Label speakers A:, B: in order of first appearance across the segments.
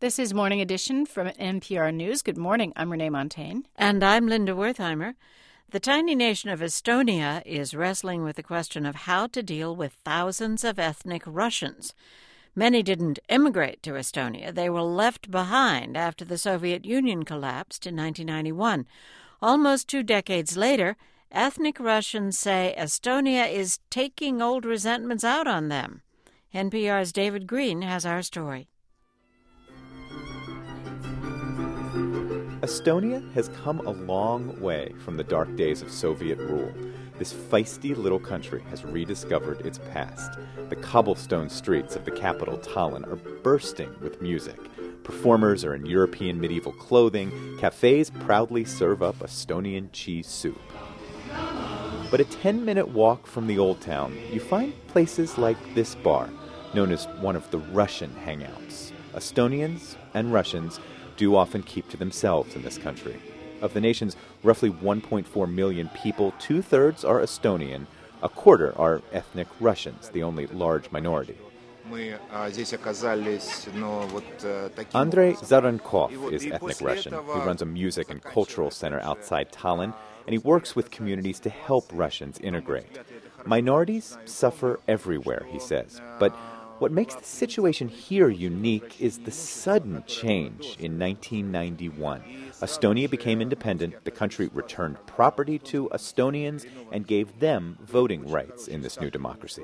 A: This is Morning Edition from NPR News. Good morning. I'm Renee Montaigne.
B: And I'm Linda Wertheimer. The tiny nation of Estonia is wrestling with the question of how to deal with thousands of ethnic Russians. Many didn't immigrate to Estonia. They were left behind after the Soviet Union collapsed in 1991. Almost 2 decades later, ethnic Russians say Estonia is taking old resentments out on them. NPR's David Green has our story.
C: Estonia has come a long way from the dark days of Soviet rule. This feisty little country has rediscovered its past. The cobblestone streets of the capital, Tallinn, are bursting with music. Performers are in European medieval clothing. Cafes proudly serve up Estonian cheese soup. But a 10-minute walk from the old town, you find places like this bar, known as one of the Russian hangouts. Estonians and Russians do often keep to themselves in this country. Of the nation's roughly 1.4 million people, 2/3 are Estonian, a quarter are ethnic Russians, the only large minority. Andrei Zarankov is ethnic Russian. He runs a music and cultural center outside Tallinn, and he works with communities to help Russians integrate. Minorities suffer everywhere, he says, but what makes the situation here unique is the sudden change in 1991. Estonia became independent, the country returned property to Estonians, and gave them voting rights in this new democracy.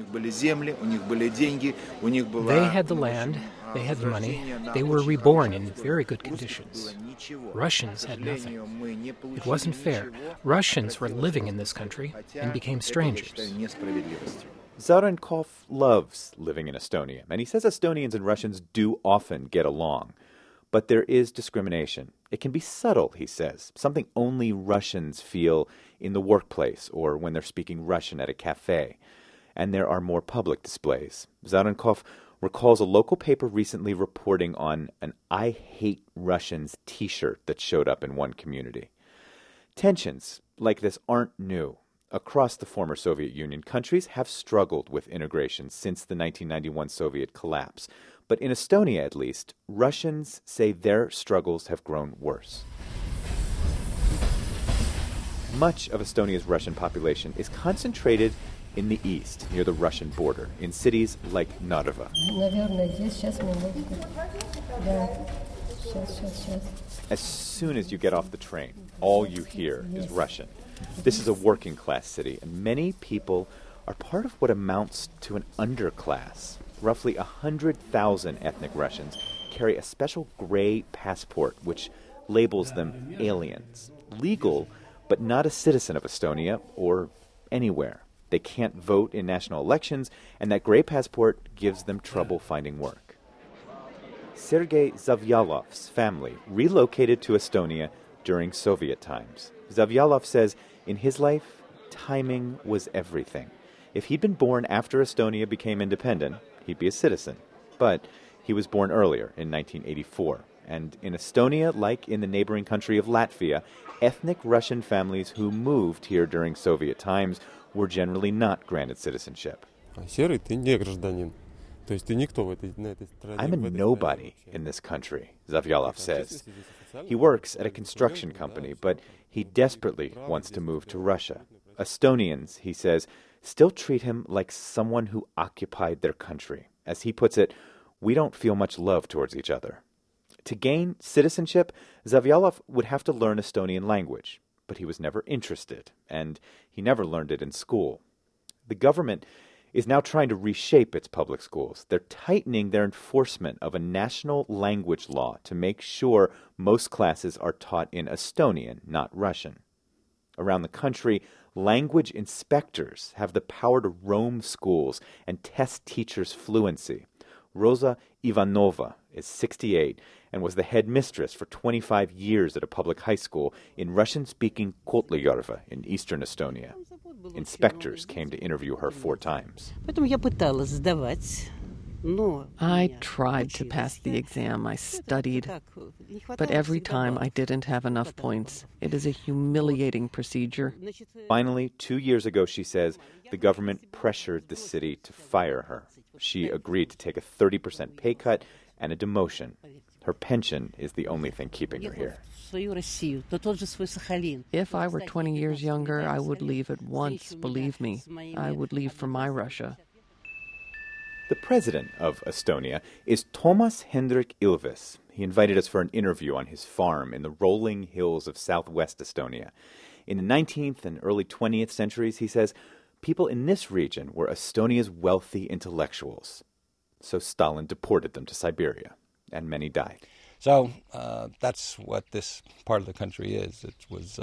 D: They had the land, they had the money, they were reborn in very good conditions. Russians had nothing. It wasn't fair. Russians were living in this country and became strangers.
C: Zarankov loves living in Estonia, and he says Estonians and Russians do often get along. But there is discrimination. It can be subtle, he says, something only Russians feel in the workplace or when they're speaking Russian at a cafe. And there are more public displays. Zarankov recalls a local paper recently reporting on an I Hate Russians t-shirt that showed up in one community. Tensions like this aren't new. Across the former Soviet Union, countries have struggled with integration since the 1991 Soviet collapse. But in Estonia, at least, Russians say their struggles have grown worse. Much of Estonia's Russian population is concentrated in the east, near the Russian border, in cities like Narva. As soon as you get off the train, all you hear is Russian. This is a working-class city, and many people are part of what amounts to an underclass. Roughly 100,000 ethnic Russians carry a special gray passport which labels them aliens. Legal, but not a citizen of Estonia or anywhere. They can't vote in national elections, and that gray passport gives them trouble finding work. Sergei Zavyalov's family relocated to Estonia during Soviet times. Zavyalov says in his life, timing was everything. If he'd been born after Estonia became independent, he'd be a citizen. But he was born earlier, in 1984. And in Estonia, like in the neighboring country of Latvia, ethnic Russian families who moved here during Soviet times were generally not granted citizenship. I'm a nobody in this country, Zavyalov says. He works at a construction company, but he desperately wants to move to Russia. Estonians, he says, still treat him like someone who occupied their country. As he puts it, we don't feel much love towards each other. To gain citizenship, Zavyalov would have to learn Estonian language, but he was never interested, and he never learned it in school. The government is now trying to reshape its public schools. They're tightening their enforcement of a national language law to make sure most classes are taught in Estonian, not Russian. Around the country, language inspectors have the power to roam schools and test teachers' fluency. Rosa Ivanova is 68 and was the headmistress for 25 years at a public high school in Russian-speaking Kohtla-Järve in eastern Estonia. Inspectors came to interview her 4 times.
E: I tried to pass the exam. I studied. But every time I didn't have enough points. It is a humiliating procedure.
C: Finally, 2 years ago, she says, the government pressured the city to fire her. She agreed to take a 30% pay cut and a demotion. Her pension is the only thing keeping her here.
E: If I were 20 years younger, I would leave at once, believe me. I would leave for my Russia.
C: The president of Estonia is Toomas Hendrik Ilves. He invited us for an interview on his farm in the rolling hills of southwest Estonia. In the 19th and early 20th centuries, he says, people in this region were Estonia's wealthy intellectuals. So Stalin deported them to Siberia, and many died.
F: So that's what this part of the country is. It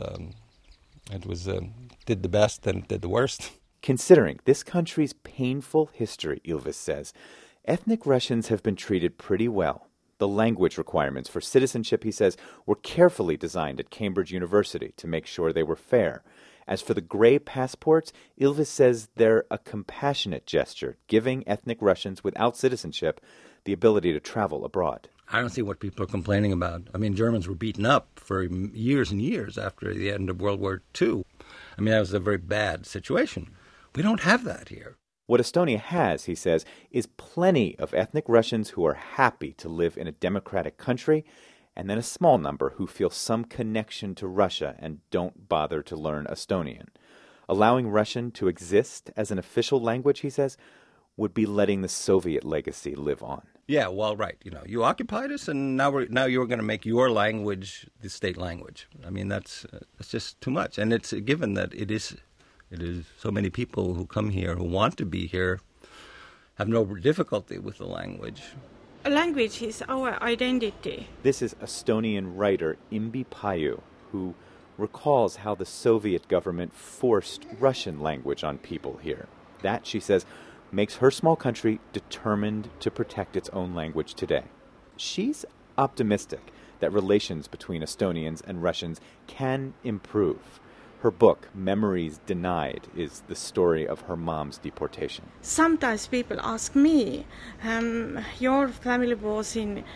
F: did the best and did the worst.
C: Considering this country's painful history, Ilves says, ethnic Russians have been treated pretty well. The language requirements for citizenship, he says, were carefully designed at Cambridge University to make sure they were fair. As for the gray passports, Ilves says they're a compassionate gesture, giving ethnic Russians without citizenship the ability to travel abroad.
F: I don't see what people are complaining about. I mean, Germans were beaten up for years and years after the end of World War II. I mean, that was a very bad situation. We don't have that here.
C: What Estonia has, he says, is plenty of ethnic Russians who are happy to live in a democratic country, and then a small number who feel some connection to Russia and don't bother to learn Estonian. Allowing Russian to exist as an official language, he says, would be letting the Soviet legacy live on.
F: Yeah, well, right. You know, you occupied us, and now you're going to make your language the state language. I mean, that's just too much. And it's a given that it is so many people who come here, who want to be here, have no difficulty with the language.
G: A language is our identity.
C: This is Estonian writer Imbi Paju, who recalls how the Soviet government forced Russian language on people here. That, she says, makes her small country determined to protect its own language today. She's optimistic that relations between Estonians and Russians can improve. Her book, Memories Denied, is the story of her mom's deportation.
G: Sometimes people ask me, your family was in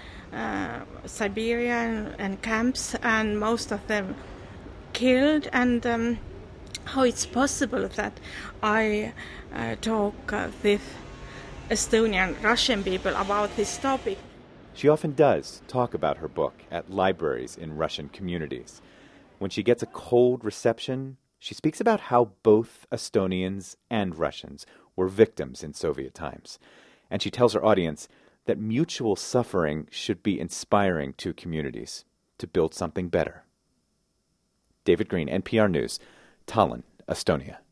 G: Siberia and camps, and most of them killed, and how it's possible that I talk with Estonian Russian people about this topic.
C: She often does talk about her book at libraries in Russian communities. When she gets a cold reception, she speaks about how both Estonians and Russians were victims in Soviet times. And she tells her audience that mutual suffering should be inspiring to communities to build something better. David Green, NPR News, Tallinn, Estonia.